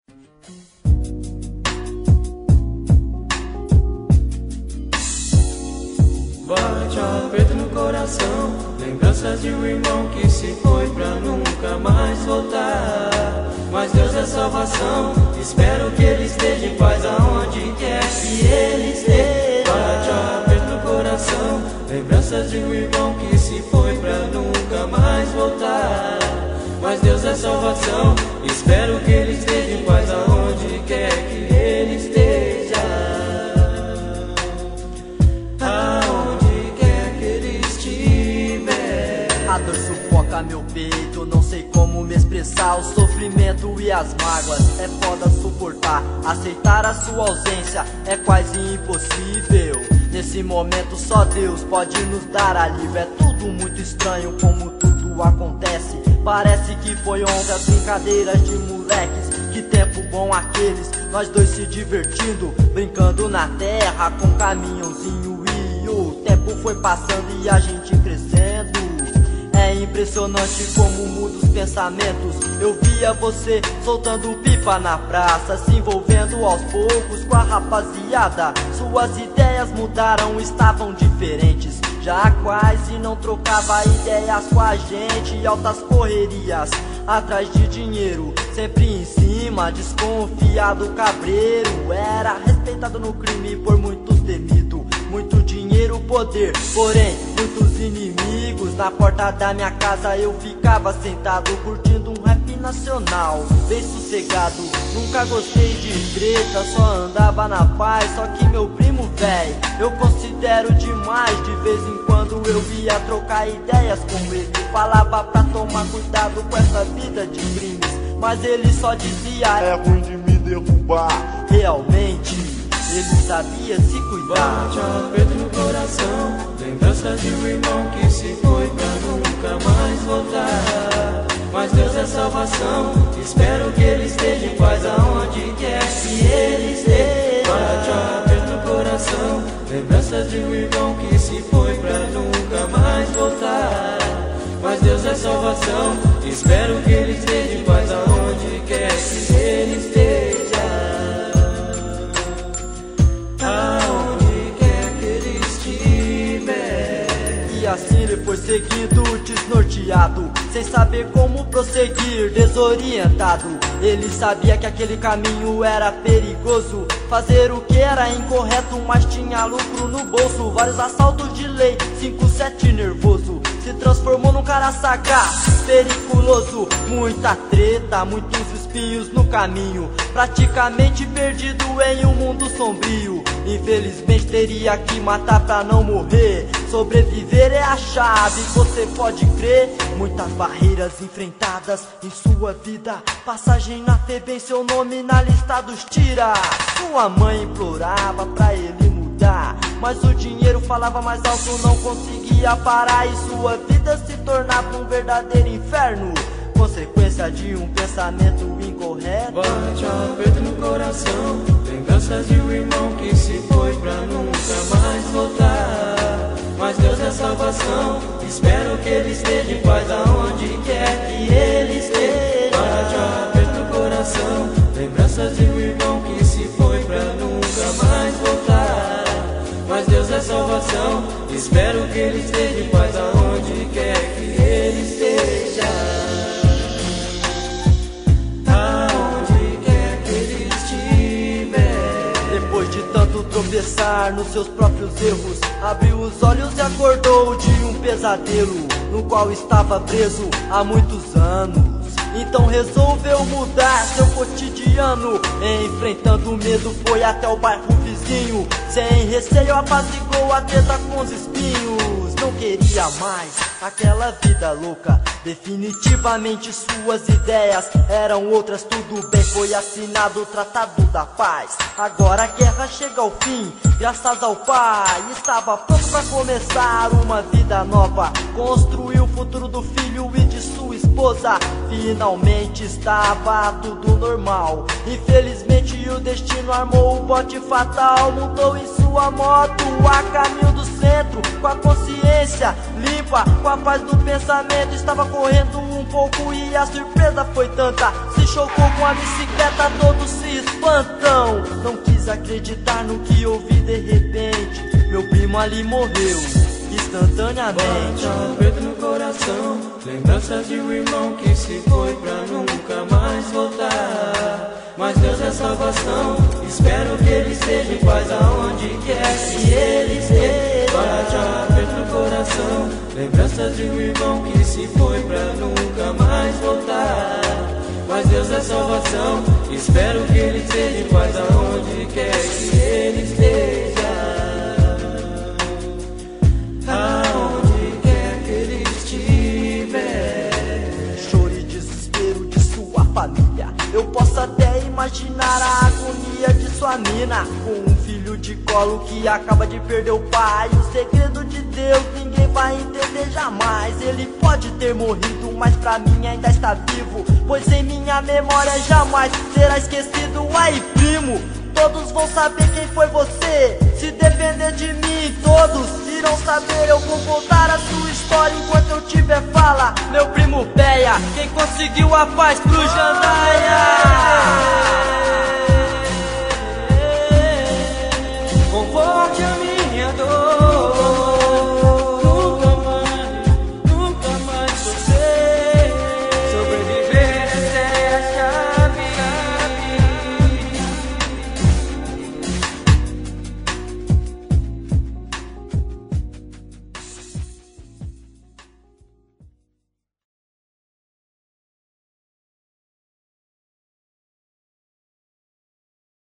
Bate aperto no coração, lembranças de um irmão que se foi pra nunca mais voltar. Mas Deus é salvação, espero que ele esteja em paz aonde quer que ele esteja. Bate aperto no coração, lembranças de um irmão que se foi pra nunca mais voltar. Mas Deus é salvação, espero que ele esteja em paz aonde quer que ele esteja. A dor sufoca meu peito, não sei como me expressar. O sofrimento e as mágoas é foda suportar. Aceitar a sua ausência é quase impossível. Nesse momento só Deus pode nos dar alívio. É tudo muito estranho como tudo acontece. Parece que foi ontem as brincadeiras de moleques. Que tempo bom aqueles, nós dois se divertindo, brincando na terra com caminhãozinho. E o tempo foi passando e a gente crescendo. É impressionante como muda os pensamentos. Eu via você soltando pipa na praça, se envolvendo aos poucos com a rapaziada. Suas ideias mudaram, estavam diferentes. Já quase não trocava ideias com a gente. Altas correrias, atrás de dinheiro, sempre em cima, desconfiado, cabreiro. Era respeitado no crime, por muitos temido. Muito dinheiro, poder, porém muitos inimigos. Na porta da minha casa eu ficava sentado, curtindo um rap nacional, bem sossegado. Nunca gostei de treta, só andava na paz. Só que meu primo véi, eu considero demais. De vez em quando eu via trocar ideias com ele. Falava pra tomar cuidado com essa vida de crimes, mas ele só dizia: é ruim de me derrubar. Realmente ele sabia se cuidar. Bate aperto no coração, lembranças de um irmão que se foi pra nunca mais voltar. Mas Deus é salvação, espero que ele esteja em paz aonde quer que ele esteja. Bate aperto no coração, lembranças de um irmão que se foi pra nunca mais voltar. Mas Deus é salvação, espero que ele esteja em paz aonde quer que ele esteja. Assim ele foi seguindo, desnorteado, sem saber como prosseguir, desorientado. Ele sabia que aquele caminho era perigoso, fazer o que era incorreto, mas tinha lucro no bolso. Vários assaltos de lei, 5-7 nervoso, se transformou num cara sagaz, periculoso. Muita treta, muitos espinhos no caminho, praticamente perdido em um mundo sombrio. Infelizmente teria que matar pra não morrer. Sobreviver é a chave, você pode crer. Muitas barreiras enfrentadas em sua vida. Passagem na FEBEM, seu nome na lista dos tira. Sua mãe implorava pra ele mudar, mas o dinheiro falava mais alto, não conseguia parar. E sua vida se tornava um verdadeiro inferno, consequência de um pensamento incorreto. Bate aperto no coração, lembranças de um irmão que se foi pra nunca mais voltar. Mas Deus é salvação, espero que ele esteja em paz aonde quer que ele esteja. Bate aperto no coração, lembranças de um irmão que se foi pra nunca mais voltar. Mas Deus é salvação, espero que ele esteja em paz aonde quer que ele esteja. Tropeçar nos seus próprios erros, abriu os olhos e acordou de um pesadelo no qual estava preso há muitos anos. Então resolveu mudar seu cotidiano, enfrentando o medo foi até o bairro vizinho. Sem receio apaziguou a treta com os espinhos. Não queria mais aquela vida louca, definitivamente suas ideias eram outras. Tudo bem, foi assinado o Tratado da Paz. Agora a guerra chega ao fim, graças ao Pai. Estava pronto pra começar uma vida nova, construir o futuro do filho e de sua esposa. Finalmente estava tudo normal. Infelizmente o destino armou o bote fatal. Montou em sua moto a caminho do centro, com a consciência limpa, com a paz do pensamento. Estava correndo um pouco e a surpresa foi tanta. Se chocou com a bicicleta, todos se espantam. Não quis acreditar no que ouvi de repente. Meu primo ali morreu instantaneamente. Bate aperto no coração, lembranças de um irmão que se foi pra nunca mais voltar. Mas Deus é salvação, espero que Ele esteja em paz aonde quer que Ele esteja. Bate aperto no coração, lembranças de um irmão que se foi pra nunca mais voltar. Mas Deus é salvação, espero que Ele esteja em paz aonde quer que Ele esteja. Aonde quer que Ele estiver. Choro e desespero de sua família. Eu posso até imaginar a agonia de sua mina, com um filho de colo que acaba de perder o pai. O segredo de Deus ninguém vai entender jamais. Ele pode ter morrido, mas pra mim ainda está vivo, pois em minha memória jamais será esquecido. Aí primo, todos vão saber quem foi você. Se depender de mim, todos irão saber. Eu vou contar a sua história enquanto eu tiver fala. Meu primo Péia, quem conseguiu a paz pro Jandaia.